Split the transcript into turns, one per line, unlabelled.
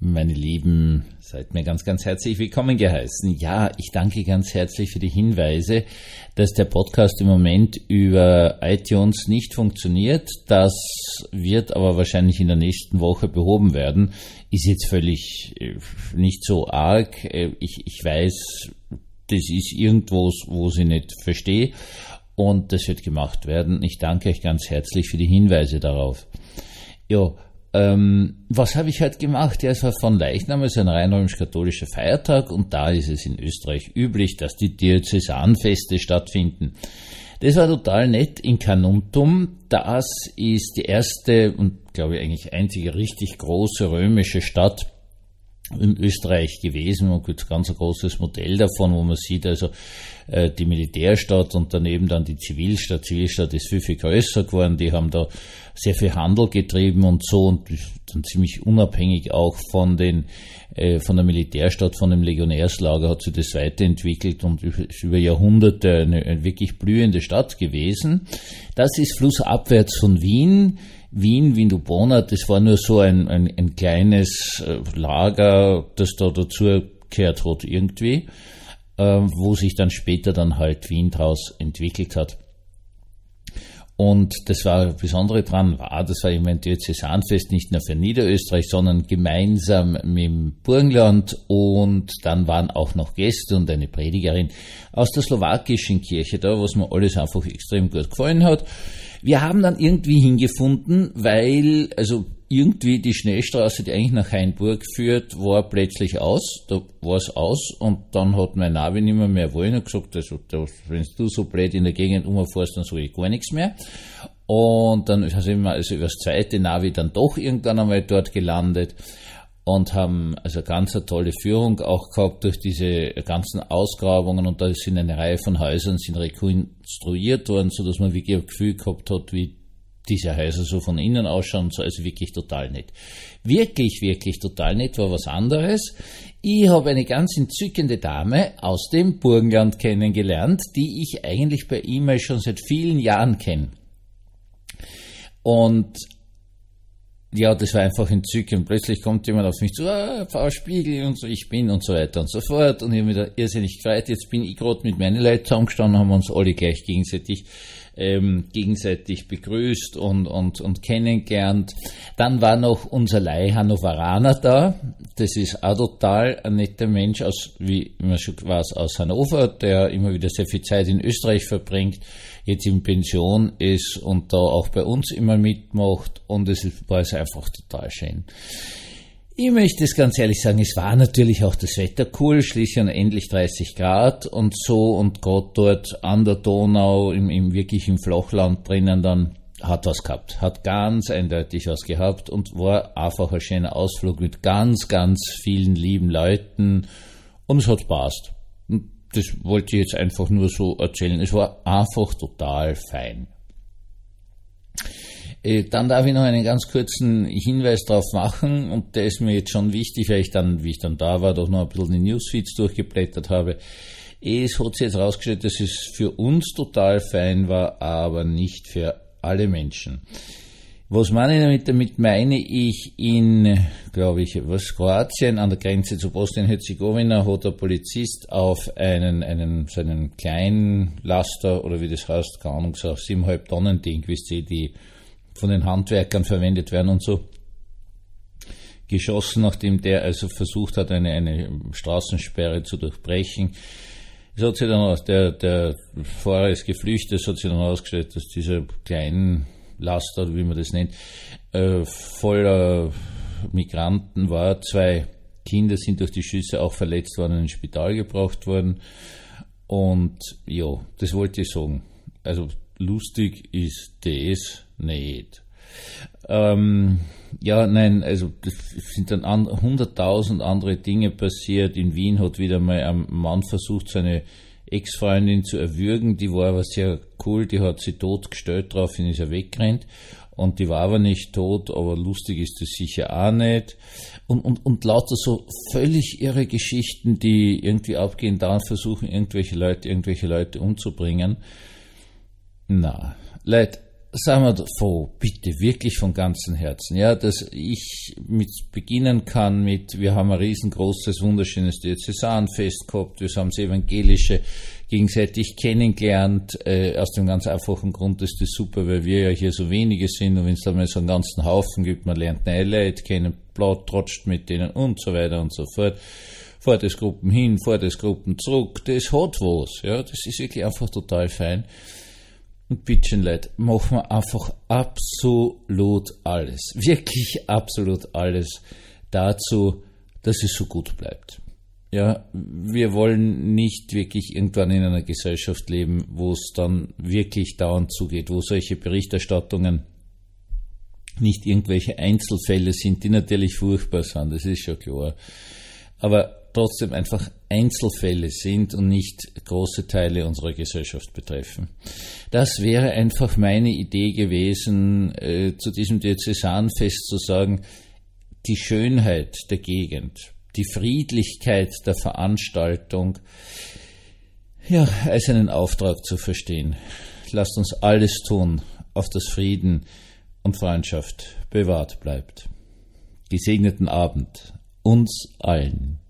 Meine Lieben, seid mir ganz, ganz herzlich willkommen geheißen. Ja, ich danke ganz herzlich für die Hinweise, dass der Podcast im Moment über iTunes nicht funktioniert. Das wird aber wahrscheinlich in der nächsten Woche behoben werden. Ist jetzt völlig nicht so arg. Ich weiß, das ist irgendwo, wo ich nicht verstehe und das wird gemacht werden. Ich danke euch ganz herzlich für die Hinweise darauf. Ja, was habe ich heute gemacht? Ja, es war von Leichnam, es ist ein rein römisch-katholischer Feiertag und da ist es in Österreich üblich, dass die Diözesanfeste stattfinden. Das war total nett in Carnuntum. Das ist die erste und, glaube ich, eigentlich einzige richtig große römische Stadt in Österreich gewesen. Man gibt ganz ein großes Modell davon, wo man sieht, also die Militärstadt und daneben dann die Zivilstadt. Zivilstadt ist viel, viel größer geworden. Die haben da sehr viel Handel getrieben und so und dann ziemlich unabhängig auch von der Militärstadt, von dem Legionärslager hat sich das weiterentwickelt und ist über Jahrhunderte eine wirklich blühende Stadt gewesen. Das ist flussabwärts von Wien. Wien Dubona, das war nur so ein kleines Lager, das da dazugehört hat irgendwie, wo sich dann später dann halt Wien draus entwickelt hat. Und das Besondere dran das war eben ein Diözesanfest, nicht nur für Niederösterreich, sondern gemeinsam mit dem Burgenland und dann waren auch noch Gäste und eine Predigerin aus der slowakischen Kirche da, was mir alles einfach extrem gut gefallen hat. Wir haben dann irgendwie hingefunden, weil, also irgendwie die Schnellstraße, die eigentlich nach Hainburg führt, war plötzlich aus, da war es aus und dann hat mein Navi nicht mehr wollen und gesagt, also wenn du so blöd in der Gegend umfährst, dann sage ich gar nichts mehr. Und dann sind wir also über das zweite Navi dann doch irgendwann einmal dort gelandet und haben also ganz eine tolle Führung auch gehabt durch diese ganzen Ausgrabungen und da sind eine Reihe von Häusern sind rekonstruiert worden, so dass man wirklich ein Gefühl gehabt hat, wie diese Häuser so von innen ausschauen, so, also wirklich total nett. Wirklich, wirklich total nett war was anderes. Ich habe eine ganz entzückende Dame aus dem Burgenland kennengelernt, die ich eigentlich per E-Mail schon seit vielen Jahren kenne. Und ja, das war einfach entzückend. Plötzlich kommt jemand auf mich zu, Frau Spiegel und so, ich bin und so weiter und so fort. Und ich habe mich da irrsinnig gefreut. Jetzt bin ich gerade mit meinen Leuten zusammengestanden, haben uns alle gleich gegenseitig begrüßt und kennengelernt. Dann war noch unser Leih-Hannoveraner da. Das ist auch total ein netter Mensch wie immer schon war, aus Hannover, der immer wieder sehr viel Zeit in Österreich verbringt, jetzt in Pension ist und da auch bei uns immer mitmacht und war einfach total schön. Ich möchte es ganz ehrlich sagen, es war natürlich auch das Wetter cool, schließlich und endlich 30 Grad und so und gerade dort an der Donau, wirklich im Flachland drinnen, dann hat was gehabt, hat ganz eindeutig was gehabt und war einfach ein schöner Ausflug mit ganz, ganz vielen lieben Leuten und es hat gepasst. Und das wollte ich jetzt einfach nur so erzählen, es war einfach total fein. Dann darf ich noch einen ganz kurzen Hinweis drauf machen und der ist mir jetzt schon wichtig, weil wie ich dann da war, doch noch ein bisschen die Newsfeeds durchgeblättert habe. Es hat sich jetzt rausgestellt, dass es für uns total fein war, aber nicht für alle Menschen. Was meine ich damit meine ich in, Kroatien, an der Grenze zu Bosnien-Herzegowina hat der Polizist auf so einen kleinen Laster, oder wie das heißt, keine Ahnung, so 7,5 Tonnen Ding, wisst ihr, die von den Handwerkern verwendet werden und so, geschossen, nachdem der also versucht hat, eine Straßensperre zu durchbrechen. Es hat sich dann der Fahrer ist geflüchtet, es hat sich dann herausgestellt, dass dieser kleinen Laster, wie man das nennt, voller Migranten war. 2 Kinder sind durch die Schüsse auch verletzt worden, ins Spital gebracht worden. Und ja, das wollte ich sagen. Also lustig ist das nicht. Also das sind dann 100.000 andere Dinge passiert. In Wien hat wieder mal ein Mann versucht, seine Ex-Freundin zu erwürgen. Die war aber sehr cool, die hat sie totgestellt, daraufhin ist er weggerannt. Und die war aber nicht tot, aber lustig ist das sicher auch nicht. Und lauter so völlig irre Geschichten, die irgendwie abgehen, dauernd versuchen, irgendwelche Leute umzubringen. Na, Leute, sagen wir froh, bitte, wirklich von ganzem Herzen, ja, dass ich mit beginnen kann mit, wir haben ein riesengroßes, wunderschönes Diözesanfest gehabt, wir haben das Evangelische gegenseitig kennengelernt, aus dem ganz einfachen Grund ist das super, weil wir ja hier so wenige sind und wenn es da mal so einen ganzen Haufen gibt, man lernt neue Leute kennen, plautscht mit denen und so weiter und so fort. Fahrt das Gruppen hin, fahrt das Gruppen zurück, das hat was, ja, das ist wirklich einfach total fein. Und bittchen Leute, machen wir einfach absolut alles, wirklich absolut alles dazu, dass es so gut bleibt. Ja, wir wollen nicht wirklich irgendwann in einer Gesellschaft leben, wo es dann wirklich dauernd zugeht, wo solche Berichterstattungen nicht irgendwelche Einzelfälle sind, die natürlich furchtbar sind, das ist schon klar. Aber trotzdem einfach Einzelfälle sind und nicht große Teile unserer Gesellschaft betreffen. Das wäre einfach meine Idee gewesen, zu diesem Diözesanfest zu sagen, die Schönheit der Gegend, die Friedlichkeit der Veranstaltung, ja, als einen Auftrag zu verstehen. Lasst uns alles tun, auf das Frieden und Freundschaft bewahrt bleibt. Gesegneten Abend uns allen.